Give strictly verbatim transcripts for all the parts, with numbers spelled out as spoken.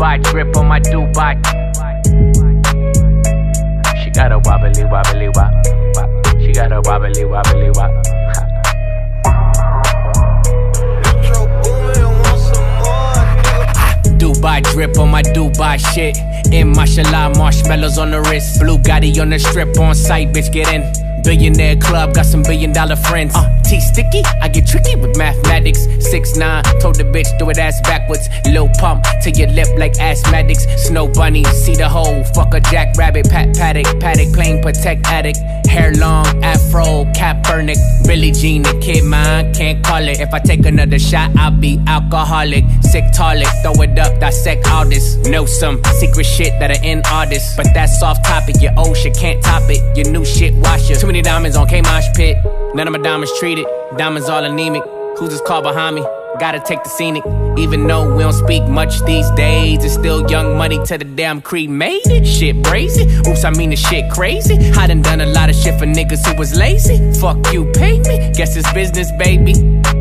Dubai drip on my Dubai. She got a wobbly wobbly wop. wop. She got a wobbly wobbly wop. Dubai drip on my Dubai shit. In mashallah, marshmallows on the wrist. Blue Gotti on the strip on site, bitch get in. Billionaire club, got some billion dollar friends. Uh, T sticky, I get tricky with mathematics. six nine, told the bitch do it ass backwards. Lil pump to your lip like asthmatics. Snow bunny, see the hole. Fuck a jackrabbit, pat paddock, paddock, plain protect addict. Hair long, afro, Kaepernick. Billie Jean, the kid mine, can't call it. If I take another shot, I'll be alcoholic. Sick toilet, throw it up, dissect all this. Know some secret shit that are in artists. But that's off topic, your old shit can't top it. Your new shit, wash it. Too many diamonds on K-Mosh pit. None of my diamonds treated. Diamonds all anemic. Who's this car behind me? Gotta take the scenic. Even though we don't speak much these days, it's still young money to the damn cremated. Shit brazy. Oops, I mean the shit crazy. I done done a lot of shit for niggas who was lazy. Fuck you, pay me. Guess it's business, baby.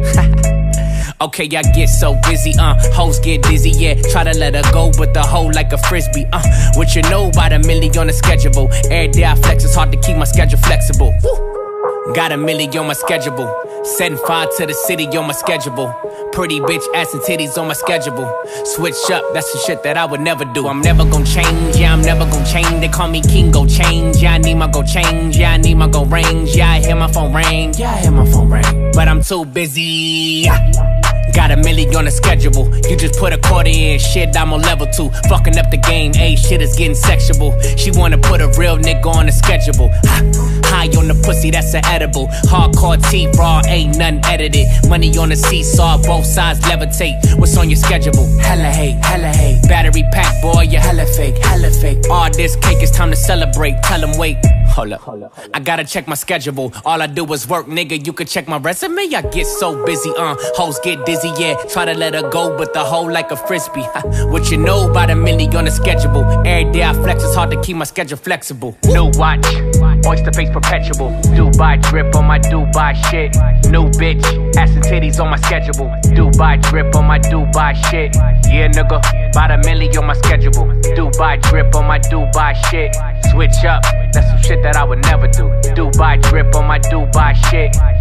Okay, I get so busy, uh, hoes get dizzy, yeah. Try to let her go, but the hoe like a frisbee, uh. What you know about a milli on the schedule? Every day I flex, it's hard to keep my schedule flexible. Woo. Got a milli on my schedule. Setting fire to the city on my schedule. Pretty bitch ass and titties on my schedule. Switch up, that's the shit that I would never do. I'm never gon' change, yeah, I'm never gon' change. They call me king, go change, yeah, I need my go change. Yeah, I need my go range, yeah, I hear my phone ring. Yeah, I hear my phone ring. But I'm too busy. Got a milli on the schedule. You just put a quarter in, shit, I'm on level two. Fucking up the game, ayy, shit is getting sexual. She wanna put a real nigga on the schedule. High on the pussy, that's an edible. Hardcore T, raw, ain't nothing edited. Money on the seesaw, both sides levitate. What's on your schedule? Hella hate, hella hate. Battery pack, boy, you hella fake, hella fake. All this cake, it's time to celebrate. Tell them wait. Hold up. I gotta check my schedule. All I do is work, nigga. You can check my resume. I get so busy, uh. Hoes get dizzy, yeah. Try to let her go, but the hoe like a frisbee. What you know about a milli on the schedule? Every day I flex, it's hard to keep my schedule flexible. New watch, oyster face perpetual. Dubai drip on my Dubai shit. New bitch, ass and titties on my schedule. Dubai drip on my Dubai shit. Yeah, nigga, about a milli on my schedule. Dubai drip on my Dubai shit. Switch up, that's some shit that I would never do. Dubai drip on my Dubai shit.